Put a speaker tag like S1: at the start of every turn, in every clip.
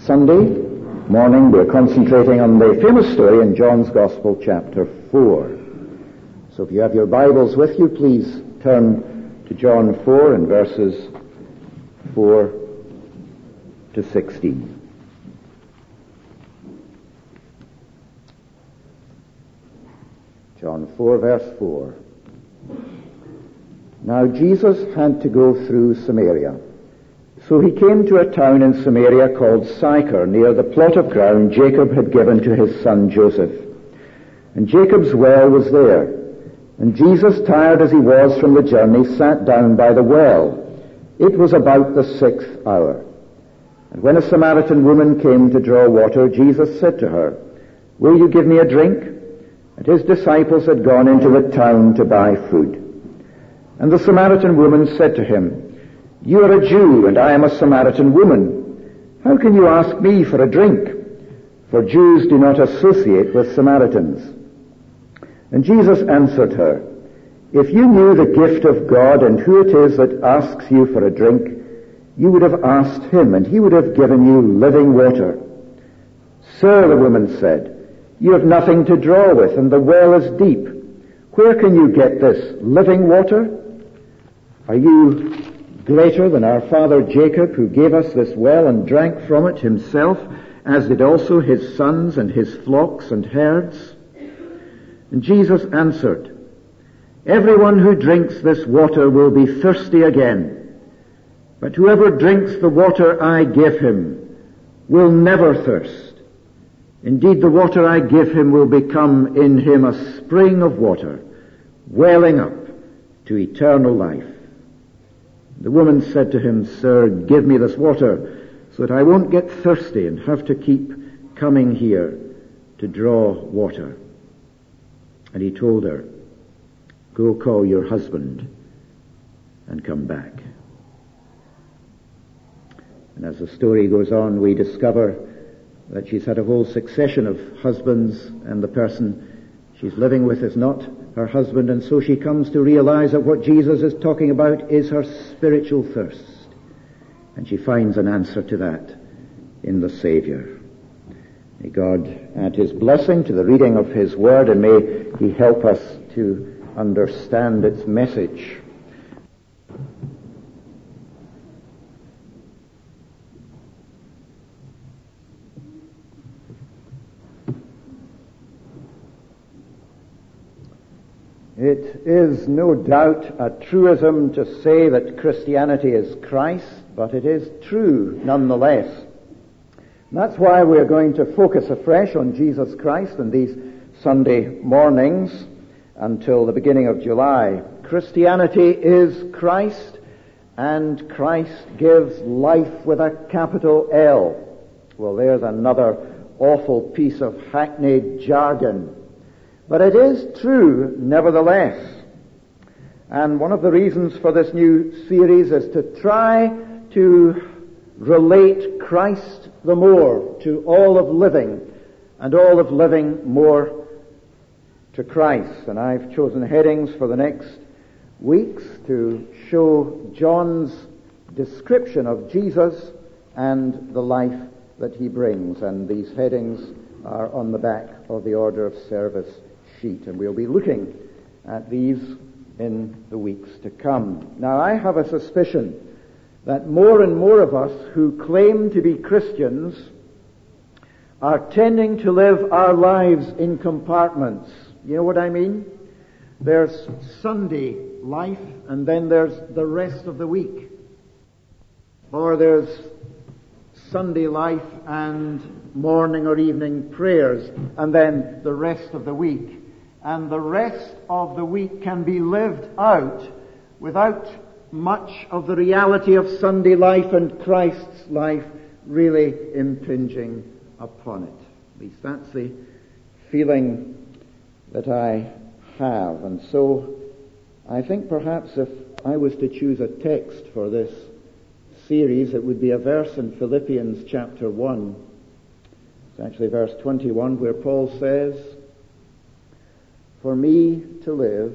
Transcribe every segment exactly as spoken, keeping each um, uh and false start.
S1: Sunday morning we're concentrating on the famous story in John's Gospel, chapter four. So if you have your Bibles with you, please turn to John four and verses four to sixteen. John four, verse four. Now Jesus had to go through Samaria. So he came to a town in Samaria called Sychar, near the plot of ground Jacob had given to his son Joseph. And Jacob's well was there. And Jesus, tired as he was from the journey, sat down by the well. It was about the sixth hour. And when a Samaritan woman came to draw water, Jesus said to her, "Will you give me a drink?" And his disciples had gone into the town to buy food. And the Samaritan woman said to him, "You are a Jew, and I am a Samaritan woman. How can you ask me for a drink?" For Jews do not associate with Samaritans. And Jesus answered her, "If you knew the gift of God and who it is that asks you for a drink, you would have asked him, and he would have given you living water." "Sir," the woman said, "you have nothing to draw with, and the well is deep. Where can you get this living water? Are you greater than our father Jacob, who gave us this well and drank from it himself, as did also his sons and his flocks and herds?" And Jesus answered, "Everyone who drinks this water will be thirsty again. But whoever drinks the water I give him will never thirst. Indeed, the water I give him will become in him a spring of water, welling up to eternal life." The woman said to him, "Sir, give me this water so that I won't get thirsty and have to keep coming here to draw water." And he told her, "Go call your husband and come back." And as the story goes on, we discover that she's had a whole succession of husbands, and the person she's living with is not her husband, and so she comes to realize that what Jesus is talking about is her spiritual thirst. And she finds an answer to that in the Savior. May God add his blessing to the reading of his word, and may he help us to understand its message. It is no doubt a truism to say that Christianity is Christ, but it is true nonetheless. And that's why we're going to focus afresh on Jesus Christ in these Sunday mornings until the beginning of July. Christianity is Christ, and Christ gives life with a capital L. Well, there's another awful piece of hackneyed jargon. But it is true, nevertheless. And one of the reasons for this new series is to try to relate Christ the more to all of living, and all of living more to Christ. And I've chosen headings for the next weeks to show John's description of Jesus and the life that he brings. And these headings are on the back of the order of service sheet, and we'll be looking at these in the weeks to come. Now, I have a suspicion that more and more of us who claim to be Christians are tending to live our lives in compartments. You know what I mean? There's Sunday life, and then there's the rest of the week. Or there's Sunday life and morning or evening prayers, and then the rest of the week. And the rest of the week can be lived out without much of the reality of Sunday life and Christ's life really impinging upon it. At least that's the feeling that I have. And so I think perhaps if I was to choose a text for this series, it would be a verse in Philippians chapter one. It's actually verse twenty-one, where Paul says, "For me to live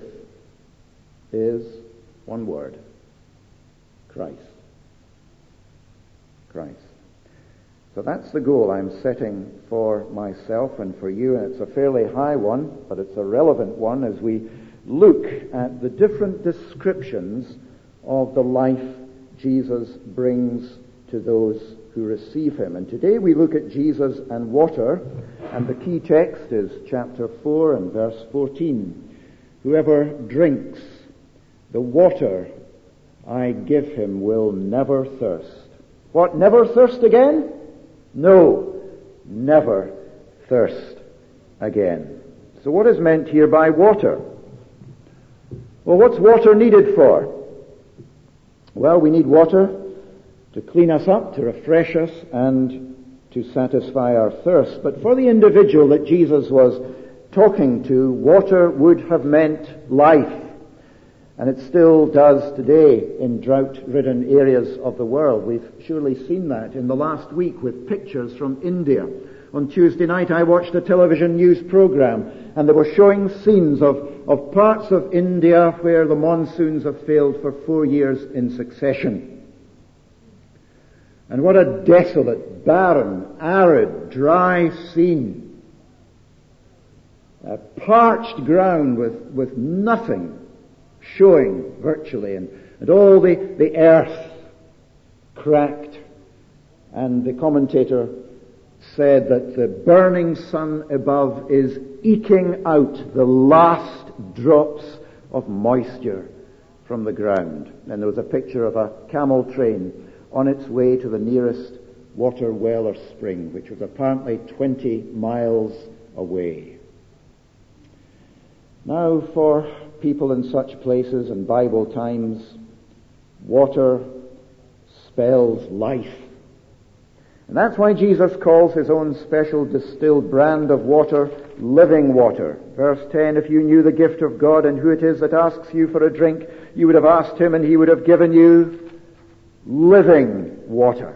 S1: is," one word, "Christ." Christ. So that's the goal I'm setting for myself and for you, and it's a fairly high one, but it's a relevant one as we look at the different descriptions of the life Jesus brings to those who receive him. And today we look at Jesus and water, and the key text is chapter four and verse fourteen. Whoever drinks the water I give him will never thirst. What, never thirst again? No, never thirst again. So what is meant here by water? Well, what's water needed for? Well, we need water to clean us up, to refresh us, and to satisfy our thirst. But for the individual that Jesus was talking to, water would have meant life. And it still does today in drought-ridden areas of the world. We've surely seen that in the last week with pictures from India. On Tuesday night I watched a television news program, and they were showing scenes of, of parts of India where the monsoons have failed for four years in succession. And what a desolate, barren, arid, dry scene. A parched ground with, with nothing showing virtually, and, and all the, the earth cracked. And the commentator said that the burning sun above is eking out the last drops of moisture from the ground. And there was a picture of a camel train on its way to the nearest water well or spring, which was apparently twenty miles away. Now, for people in such places in Bible times, water spells life. And that's why Jesus calls his own special distilled brand of water living water. Verse ten, if you knew the gift of God and who it is that asks you for a drink, you would have asked him and he would have given you living water.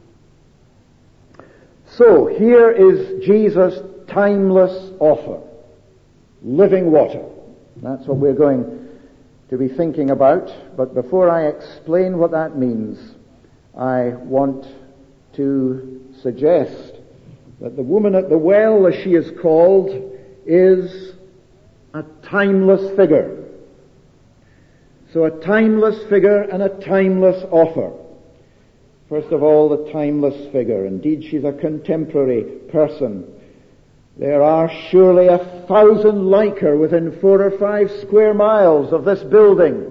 S1: So here is Jesus' timeless offer. Living water. That's what we're going to be thinking about. But before I explain what that means, I want to suggest that the woman at the well, as she is called, is a timeless figure. So a timeless figure and a timeless offer. First of all, the timeless figure. Indeed, she's a contemporary person. There are surely a thousand like her within four or five square miles of this building.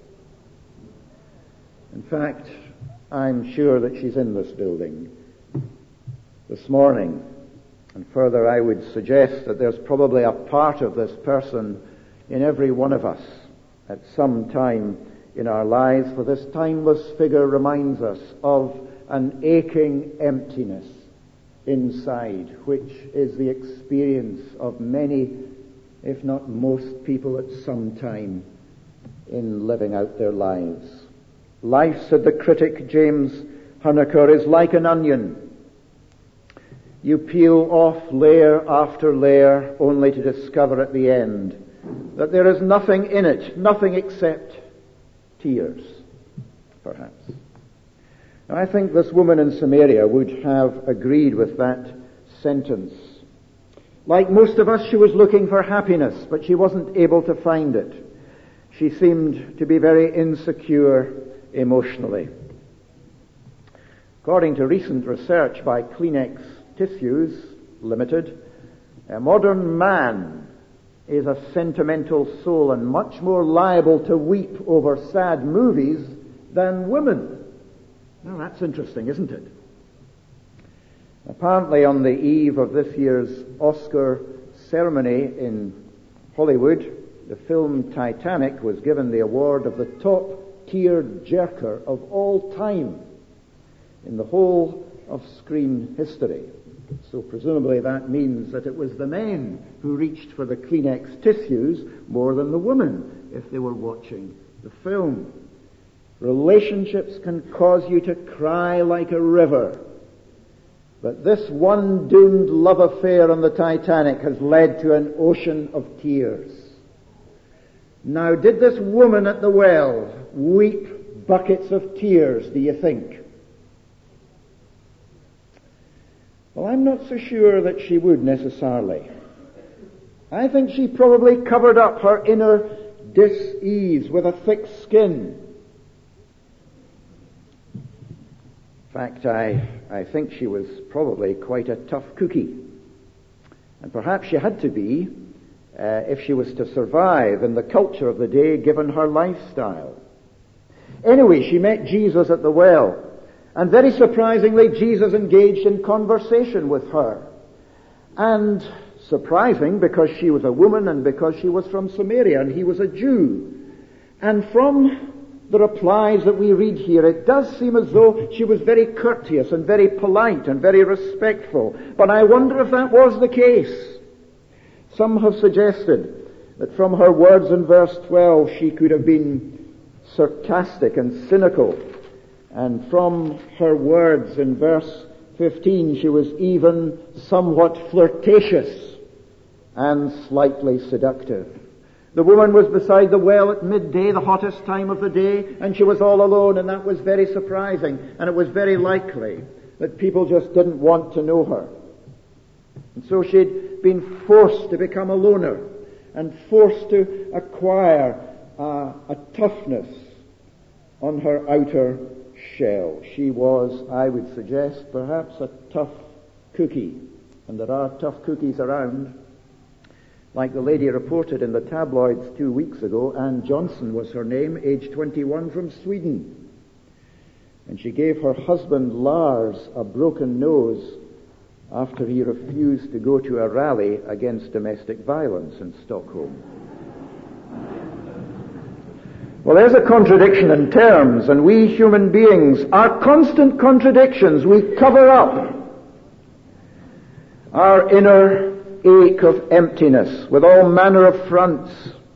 S1: In fact, I'm sure that she's in this building this morning. And further, I would suggest that there's probably a part of this person in every one of us at some time in our lives, for this timeless figure reminds us of an aching emptiness inside, which is the experience of many, if not most people at some time in living out their lives. Life, said the critic James Huneker, is like an onion. You peel off layer after layer only to discover at the end that there is nothing in it, nothing except tears, perhaps. And I think this woman in Samaria would have agreed with that sentence. Like most of us, she was looking for happiness, but she wasn't able to find it. She seemed to be very insecure emotionally. According to recent research by Kleenex Tissues Limited, a modern man is a sentimental soul and much more liable to weep over sad movies than women. Now that's interesting, isn't it? Apparently on the eve of this year's Oscar ceremony in Hollywood, the film Titanic was given the award of the top tear jerker of all time in the whole of screen history. So presumably that means that it was the men who reached for the Kleenex tissues more than the women if they were watching the film. Relationships can cause you to cry like a river. But this one doomed love affair on the Titanic has led to an ocean of tears. Now, did this woman at the well weep buckets of tears, do you think? Well, I'm not so sure that she would necessarily. I think she probably covered up her inner dis-ease with a thick skin. In fact, I, I think she was probably quite a tough cookie. And perhaps she had to be uh, if she was to survive in the culture of the day given her lifestyle. Anyway, she met Jesus at the well. And very surprisingly, Jesus engaged in conversation with her. And surprising because she was a woman and because she was from Samaria and he was a Jew. And from the replies that we read here, it does seem as though she was very courteous and very polite and very respectful. But I wonder if that was the case. Some have suggested that from her words in verse twelve she could have been sarcastic and cynical. And from her words in verse fifteen she was even somewhat flirtatious and slightly seductive. The woman was beside the well at midday, the hottest time of the day, and she was all alone, and that was very surprising, and it was very likely that people just didn't want to know her. And so she'd been forced to become a loner, and forced to acquire uh, a toughness on her outer shell. She was, I would suggest, perhaps a tough cookie, and there are tough cookies around. Like the lady reported in the tabloids two weeks ago, Ann Johnson was her name, age twenty-one, from Sweden. And she gave her husband Lars a broken nose after he refused to go to a rally against domestic violence in Stockholm. Well, there's a contradiction in terms, and we human beings are constant contradictions. We cover up our inner ache of emptiness with all manner of fronts.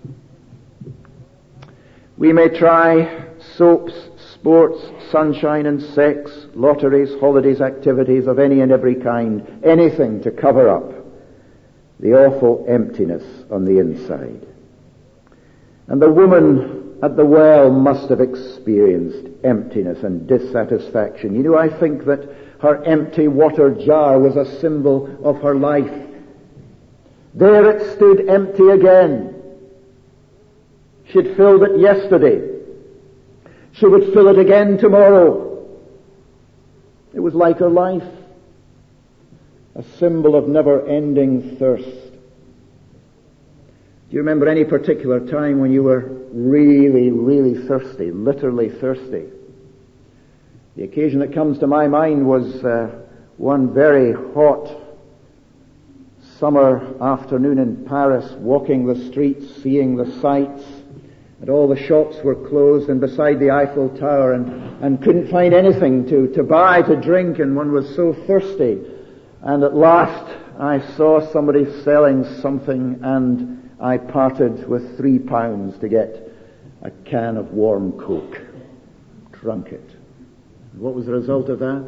S1: We may try soaps, sports, sunshine and sex, lotteries, holidays, activities of any and every kind, anything to cover up the awful emptiness on the inside. And the woman at the well must have experienced emptiness and dissatisfaction. You know, I think that her empty water jar was a symbol of her life. There it stood empty again. She'd filled it yesterday. She would fill it again tomorrow. It was like her life, a symbol of never-ending thirst. Do you remember any particular time when you were really, really thirsty, literally thirsty? The occasion that comes to my mind was uh, one very hot summer afternoon in Paris, walking the streets, seeing the sights, and all the shops were closed, and beside the Eiffel Tower, and, and couldn't find anything to, to buy, to drink, and one was so thirsty. And at last I saw somebody selling something, and I parted with three pounds to get a can of warm Coke. Drunk it. And what was the result of that?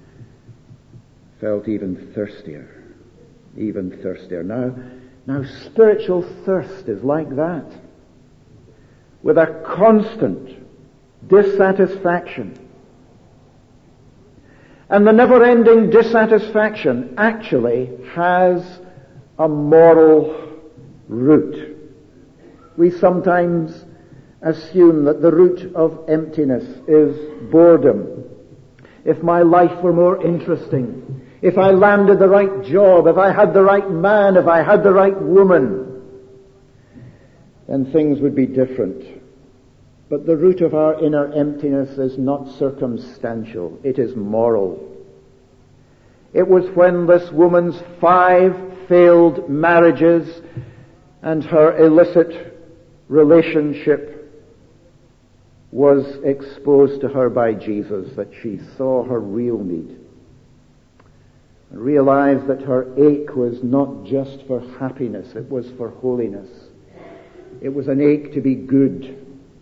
S1: Felt even thirstier. Even thirstier. Now, now spiritual thirst is like that. With a constant dissatisfaction. And the never-ending dissatisfaction actually has a moral root. We sometimes assume that the root of emptiness is boredom. If my life were more interesting, if I landed the right job, if I had the right man, if I had the right woman, then things would be different. But the root of our inner emptiness is not circumstantial. It is moral. It was when this woman's five failed marriages and her illicit relationship was exposed to her by Jesus that she saw her real need. And realized that her ache was not just for happiness, it was for holiness. It was an ache to be good.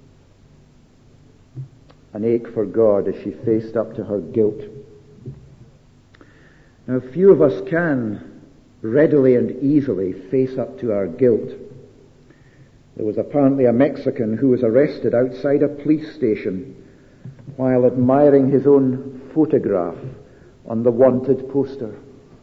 S1: An ache for God as she faced up to her guilt. Now, few of us can readily and easily face up to our guilt. There was apparently a Mexican who was arrested outside a police station while admiring his own photograph on the wanted poster.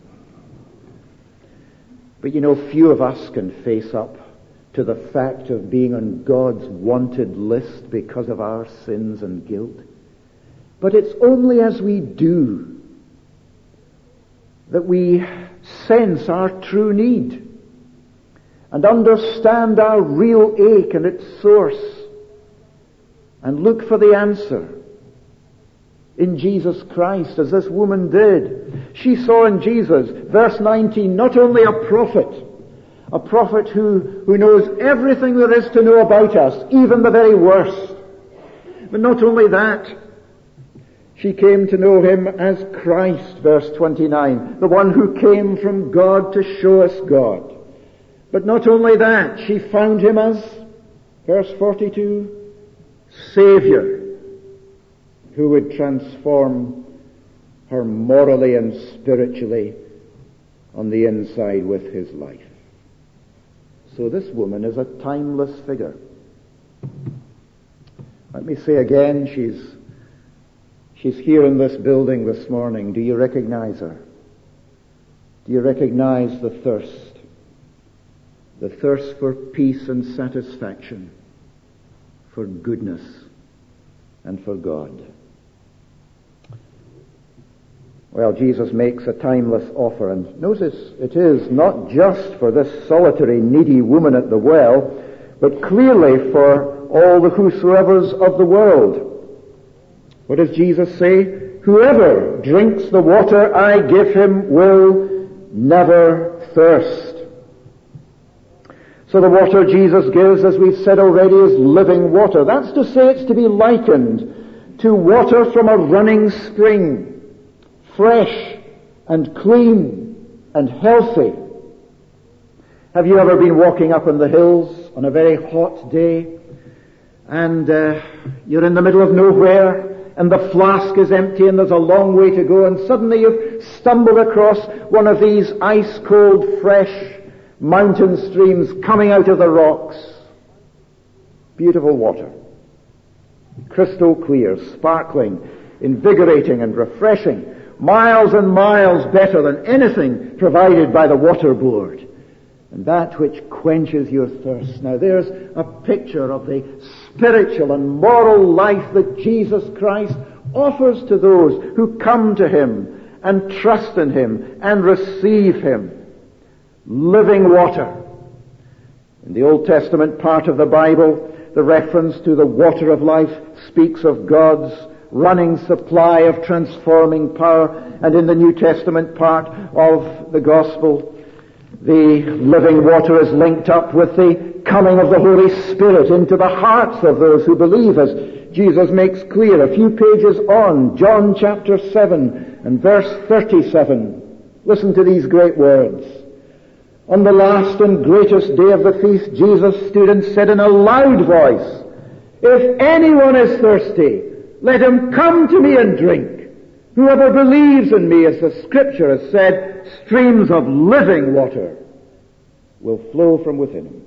S1: But you know, few of us can face up to the fact of being on God's wanted list because of our sins and guilt. But it's only as we do that we sense our true need and understand our real ache and its source and look for the answer in Jesus Christ, as this woman did. She saw in Jesus, verse nineteen, not only a prophet, a prophet who, who knows everything there is to know about us, even the very worst. But not only that, she came to know him as Christ, verse twenty-nine, the one who came from God to show us God. But not only that, she found him as, verse forty-two, Savior, who would transform her morally and spiritually on the inside with his life. So this woman is a timeless figure. Let me say again, she's she's here in this building this morning. Do you recognize her? Do you recognize the thirst? The thirst for peace and satisfaction, for goodness and for God. Well, Jesus makes a timeless offer, and notice it is not just for this solitary, needy woman at the well, but clearly for all the whosoevers of the world. What does Jesus say? Whoever drinks the water I give him will never thirst. So the water Jesus gives, as we've said already, is living water. That's to say it's to be likened to water from a running spring, fresh and clean and healthy. Have you ever been walking up in the hills on a very hot day, and uh, you're in the middle of nowhere, and the flask is empty and there's a long way to go, and suddenly you've stumbled across one of these ice-cold, fresh mountain streams coming out of the rocks. Beautiful water. Crystal clear, sparkling, invigorating and refreshing. Miles and miles better than anything provided by the water board. And that which quenches your thirst. Now there's a picture of the spiritual and moral life that Jesus Christ offers to those who come to him and trust in him and receive him. Living water. In the Old Testament part of the Bible, the reference to the water of life speaks of God's running supply of transforming power, and in the New Testament part of the Gospel, the living water is linked up with the coming of the Holy Spirit into the hearts of those who believe, as Jesus makes clear a few pages on, John chapter seven and verse thirty-seven. Listen to these great words. On the last and greatest day of the feast, Jesus stood and said in a loud voice, "If anyone is thirsty, let him come to me and drink. Whoever believes in me, as the Scripture has said, streams of living water will flow from within him."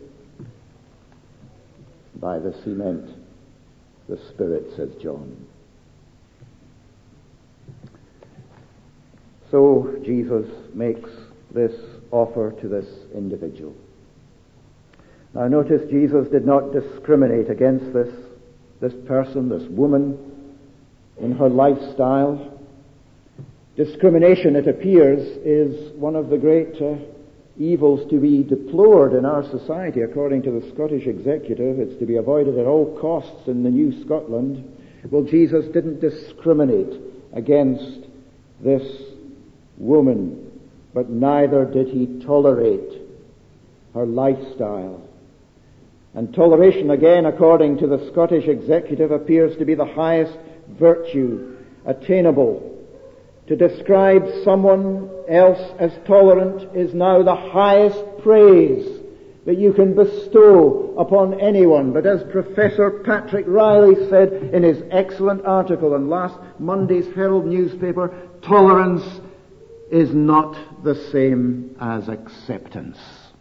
S1: By the cement, the Spirit, says John. So Jesus makes this offer to this individual. Now notice Jesus did not discriminate against this, this person, this woman, in her lifestyle. Discrimination, it appears, is one of the great uh, evils to be deplored in our society. According to the Scottish Executive, it's to be avoided at all costs in the New Scotland. Well, Jesus didn't discriminate against this woman, but neither did he tolerate her lifestyle. And toleration, again, according to the Scottish Executive, appears to be the highest virtue attainable. To describe someone else as tolerant is now the highest praise that you can bestow upon anyone. But as Professor Patrick Riley said in his excellent article in last Monday's Herald newspaper, tolerance is not the same as acceptance.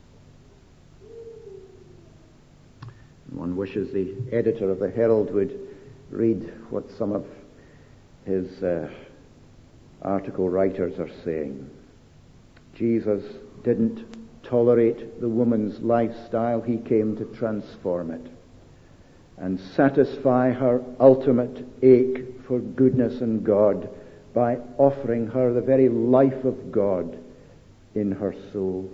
S1: One wishes the editor of the Herald would read what some of his uh, article writers are saying. Jesus didn't tolerate the woman's lifestyle. He came to transform it and satisfy her ultimate ache for goodness and God by offering her the very life of God in her soul.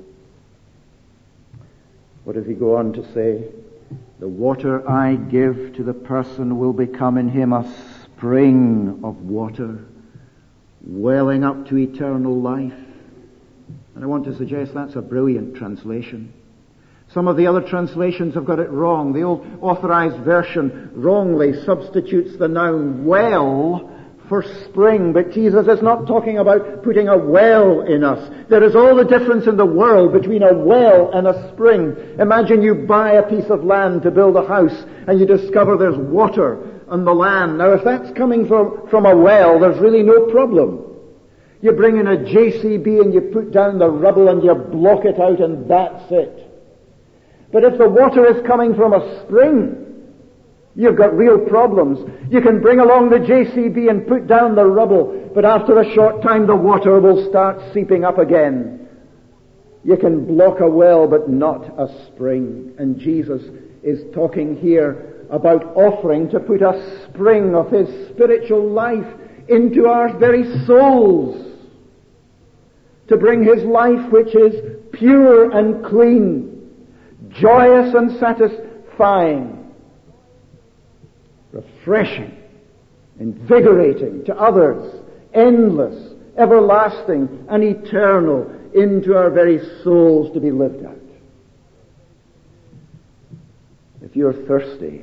S1: What does he go on to say? The water I give to the person will become in him a spring of water, welling up to eternal life. And I want to suggest that's a brilliant translation. Some of the other translations have got it wrong. The Old Authorized Version wrongly substitutes the noun well for spring, but Jesus is not talking about putting a well in us. There is all the difference in the world between a well and a spring. Imagine you buy a piece of land to build a house and you discover there's water on the land. Now if that's coming from, from a well, there's really no problem. You bring in a J C B and you put down the rubble and you block it out and that's it. But if the water is coming from a spring, you've got real problems. You can bring along the J C B and put down the rubble, but after a short time the water will start seeping up again. You can block a well, but not a spring. And Jesus is talking here about offering to put a spring of His spiritual life into our very souls, to bring His life which is pure and clean, joyous and satisfying, refreshing, invigorating to others, endless, everlasting, and eternal into our very souls to be lived out. If you're thirsty,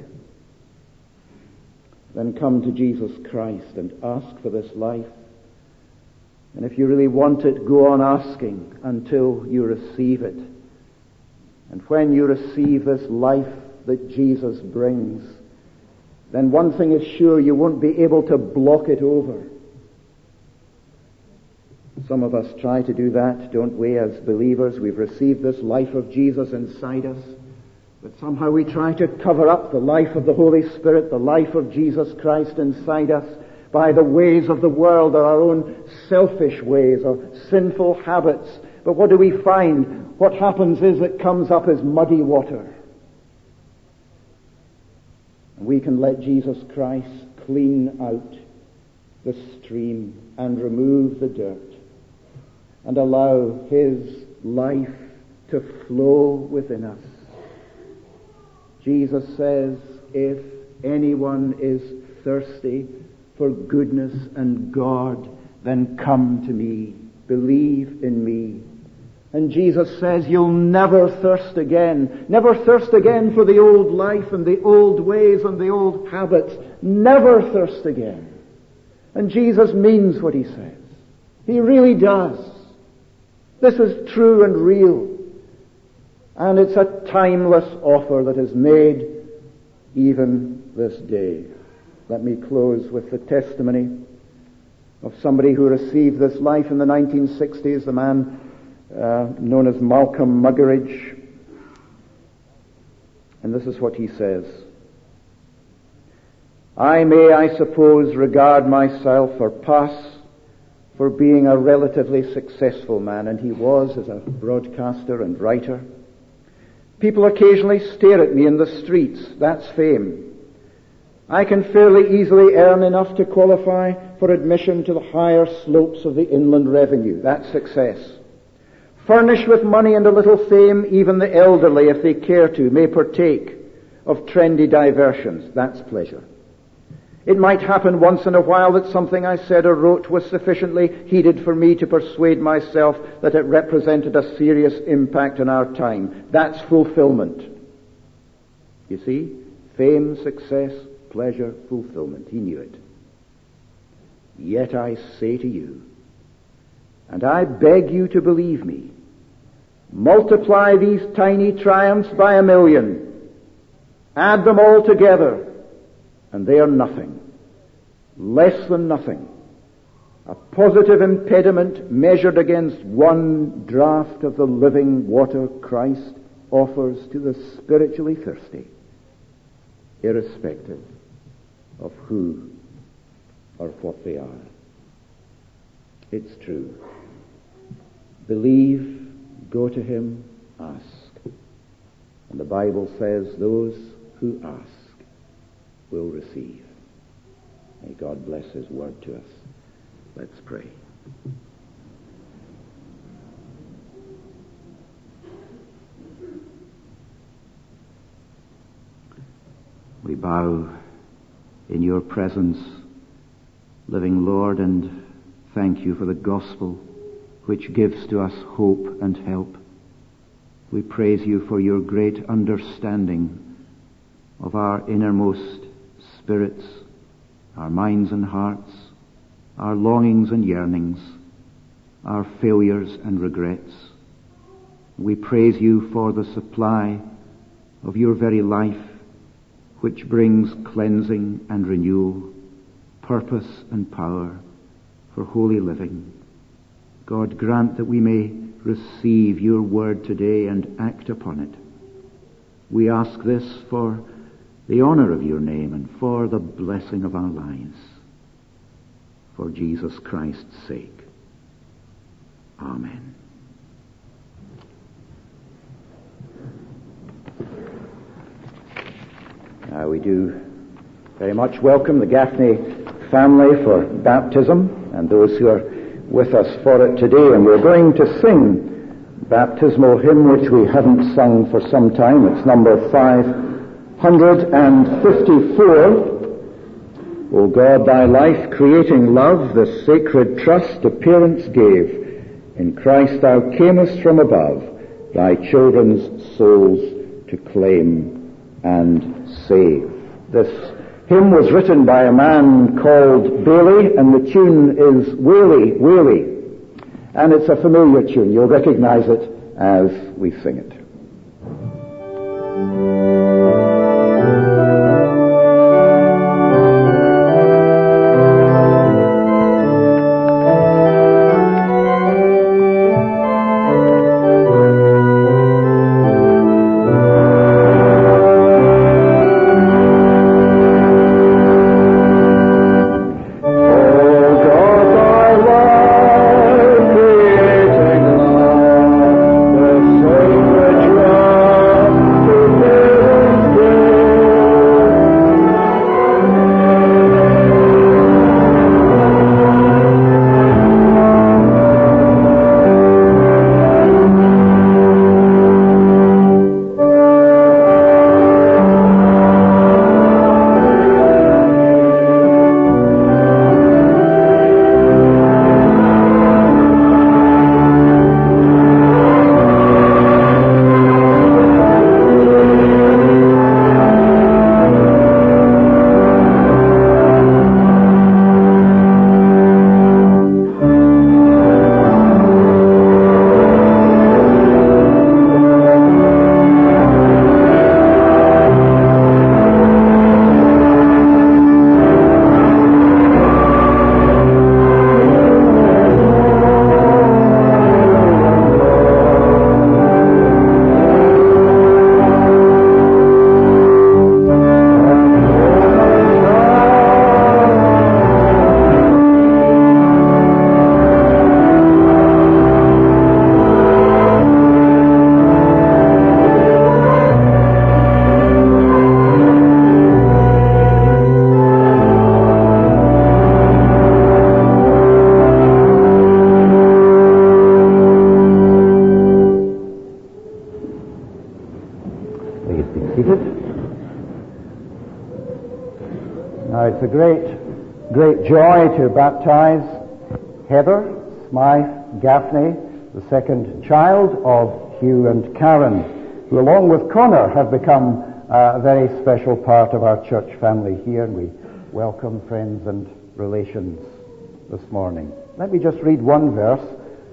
S1: then come to Jesus Christ and ask for this life. And if you really want it, go on asking until you receive it. And when you receive this life that Jesus brings, then one thing is sure, you won't be able to block it over. Some of us try to do that, don't we, as believers? We've received this life of Jesus inside us, but somehow we try to cover up the life of the Holy Spirit, the life of Jesus Christ inside us, by the ways of the world or our own selfish ways or sinful habits. But what do we find? What happens is it comes up as muddy water. And we can let Jesus Christ clean out the stream and remove the dirt and allow His life to flow within us. Jesus says, if anyone is thirsty for goodness and God, then come to me, believe in me. And Jesus says, you'll never thirst again. Never thirst again for the old life and the old ways and the old habits. Never thirst again. And Jesus means what He says. He really does. This is true and real. And it's a timeless offer that is made even this day. Let me close with the testimony of somebody who received this life in the nineteen sixties, the man uh, known as Malcolm Muggeridge. And this is what he says. I may, I suppose, regard myself or pass for being a relatively successful man, and he was as a broadcaster and writer. People occasionally stare at me in the streets. That's fame. I can fairly easily earn enough to qualify for admission to the higher slopes of the Inland Revenue. That's success. Furnished with money and a little fame, even the elderly, if they care to, may partake of trendy diversions. That's pleasure. It might happen once in a while that something I said or wrote was sufficiently heeded for me to persuade myself that it represented a serious impact on our time. That's fulfillment. You see? Fame, success, pleasure, fulfillment. He knew it. Yet I say to you, and I beg you to believe me, multiply these tiny triumphs by a million, add them all together, and they are nothing, less than nothing, a positive impediment measured against one draught of the living water Christ offers to the spiritually thirsty, irrespective of who or what they are. It's true. Believe, go to Him, ask. And the Bible says those who ask will receive. May God bless his word to us. Let's pray. We bow in your presence, living Lord, and thank you for the gospel which gives to us hope and help. We praise you for your great understanding of our innermost spirits, our minds and hearts, our longings and yearnings, our failures and regrets. We praise you for the supply of your very life, which brings cleansing and renewal, purpose and power for holy living. God, grant that we may receive your word today and act upon it. We ask this for the honor of your name and for the blessing of our lives. For Jesus Christ's sake. Amen. Uh, we do very much welcome the Gaffney family for baptism and those who are with us for it today. And we're going to sing a baptismal hymn which we haven't sung for some time. It's number five hundred fifty-four. O God, thy life creating love, the sacred trust appearance gave. In Christ thou camest from above, thy children's souls to claim and save. This hymn was written by a man called Bailey, and the tune is Waly, Waly. And it's a familiar tune. You'll recognize it as we sing it. It's a great, great joy to baptize Heather Smythe Gaffney, the second child of Hugh and Karen, who along with Connor have become uh, a very special part of our church family here, and we welcome friends and relations this morning. Let me just read one verse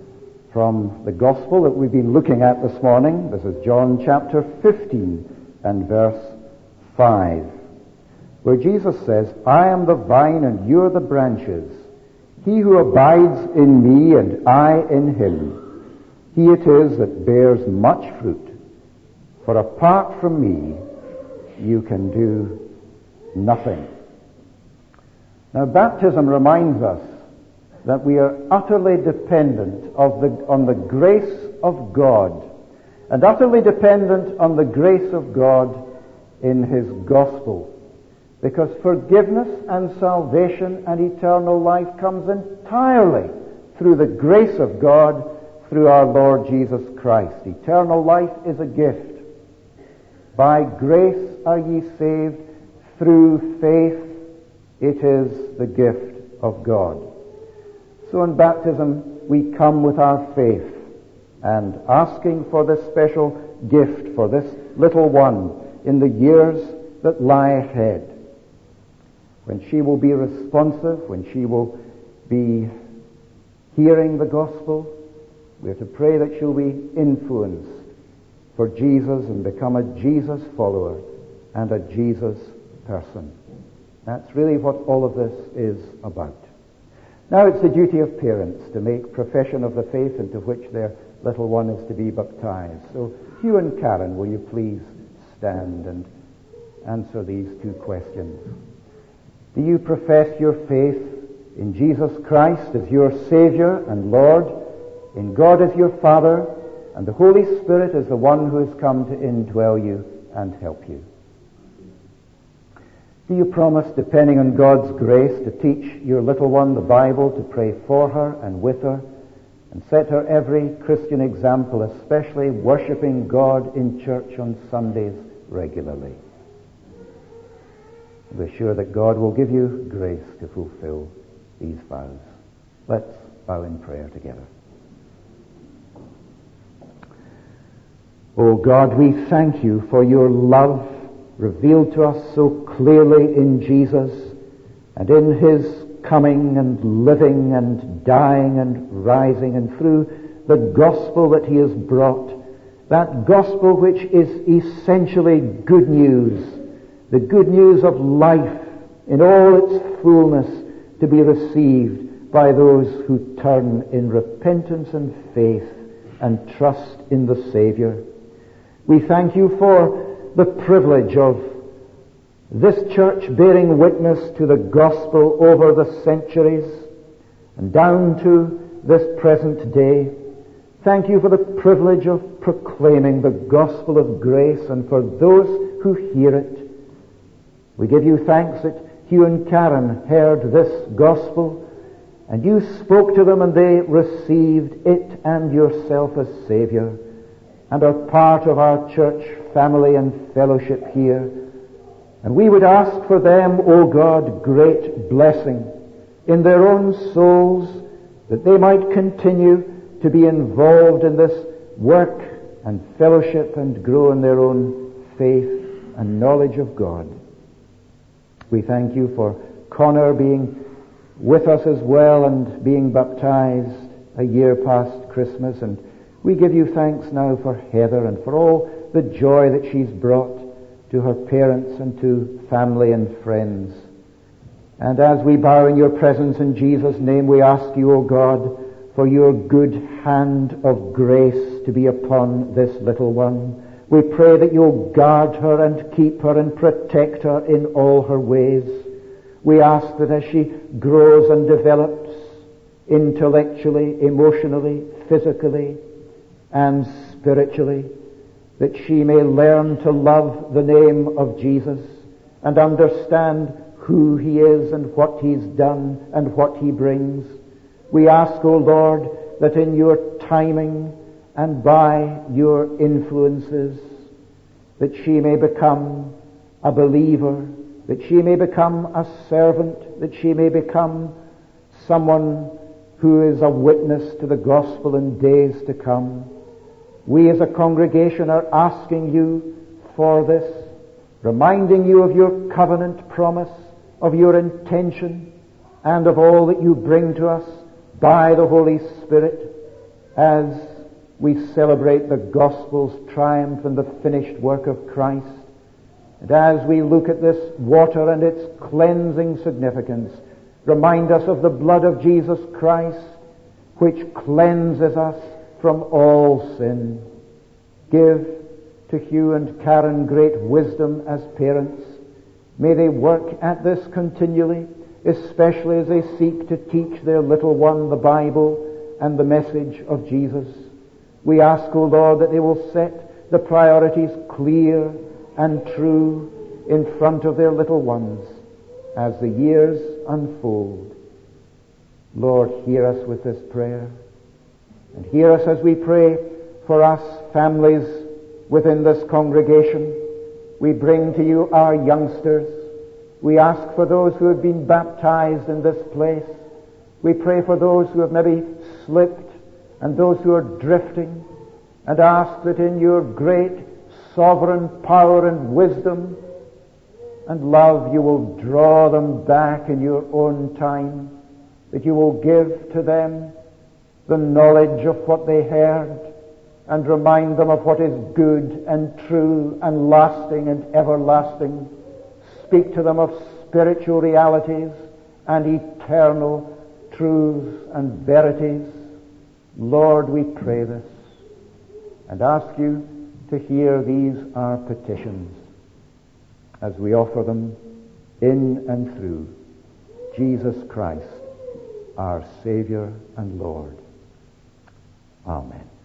S1: from the Gospel that we've been looking at this morning. This is John chapter fifteen and verse five. Where Jesus says, I am the vine and you are the branches. He who abides in me and I in him, he it is that bears much fruit. For apart from me, you can do nothing. Now, baptism reminds us that we are utterly dependent of the, on the grace of God and utterly dependent on the grace of God in His gospel. Because forgiveness and salvation and eternal life comes entirely through the grace of God through our Lord Jesus Christ. Eternal life is a gift. By grace are ye saved through faith. It is the gift of God. So in baptism we come with our faith and asking for this special gift for this little one in the years that lie ahead, when she will be responsive, when she will be hearing the gospel. We are to pray that she'll be influenced for Jesus and become a Jesus follower and a Jesus person. That's really what all of this is about. Now it's the duty of parents to make profession of the faith into which their little one is to be baptized. So Hugh and Karen, will you please stand and answer these two questions? Do you profess your faith in Jesus Christ as your Savior and Lord, in God as your Father, and the Holy Spirit as the one who has come to indwell you and help you? Do you promise, depending on God's grace, to teach your little one the Bible, to pray for her and with her, and set her every Christian example, especially worshiping God in church on Sundays regularly? We're sure that God will give you grace to fulfill these vows. Let's bow in prayer together. O God, we thank you for your love revealed to us so clearly in Jesus and in his coming and living and dying and rising, and through the gospel that he has brought, that gospel which is essentially good news, the good news of life in all its fullness to be received by those who turn in repentance and faith and trust in the Savior. We thank you for the privilege of this church bearing witness to the gospel over the centuries and down to this present day. Thank you for the privilege of proclaiming the gospel of grace, and for those who hear it. We give you thanks that Hugh and Karen heard this gospel, and you spoke to them, and they received it and yourself as Savior, and are part of our church family and fellowship here. And we would ask for them, O God, great blessing in their own souls, that they might continue to be involved in this work and fellowship and grow in their own faith and knowledge of God. We thank you for Connor being with us as well and being baptized a year past Christmas, and we give you thanks now for Heather and for all the joy that she's brought to her parents and to family and friends. And as we bow in your presence in Jesus' name, we ask you, O God, for your good hand of grace to be upon this little one. We pray that you'll guard her and keep her and protect her in all her ways. We ask that as she grows and develops intellectually, emotionally, physically, and spiritually, that she may learn to love the name of Jesus and understand who he is and what he's done and what he brings. We ask, O Lord, that in your timing and by your influences, that she may become a believer, that she may become a servant, that she may become someone who is a witness to the gospel in days to come. We as a congregation are asking you for this, reminding you of your covenant promise, of your intention, and of all that you bring to us by the Holy Spirit as we celebrate the gospel's triumph and the finished work of Christ. And as we look at this water and its cleansing significance, remind us of the blood of Jesus Christ, which cleanses us from all sin. Give to Hugh and Karen great wisdom as parents. May they work at this continually, especially as they seek to teach their little one the Bible and the message of Jesus. We ask, O Lord, that they will set the priorities clear and true in front of their little ones as the years unfold. Lord, hear us with this prayer, and hear us as we pray for us, families within this congregation. We bring to you our youngsters. We ask for those who have been baptized in this place. We pray for those who have maybe slipped and those who are drifting, and ask that in your great sovereign power and wisdom and love you will draw them back in your own time, that you will give to them the knowledge of what they heard and remind them of what is good and true and lasting and everlasting. Speak to them of spiritual realities and eternal truths and verities. Lord, we pray this and ask you to hear these our petitions as we offer them in and through Jesus Christ, our Savior and Lord. Amen.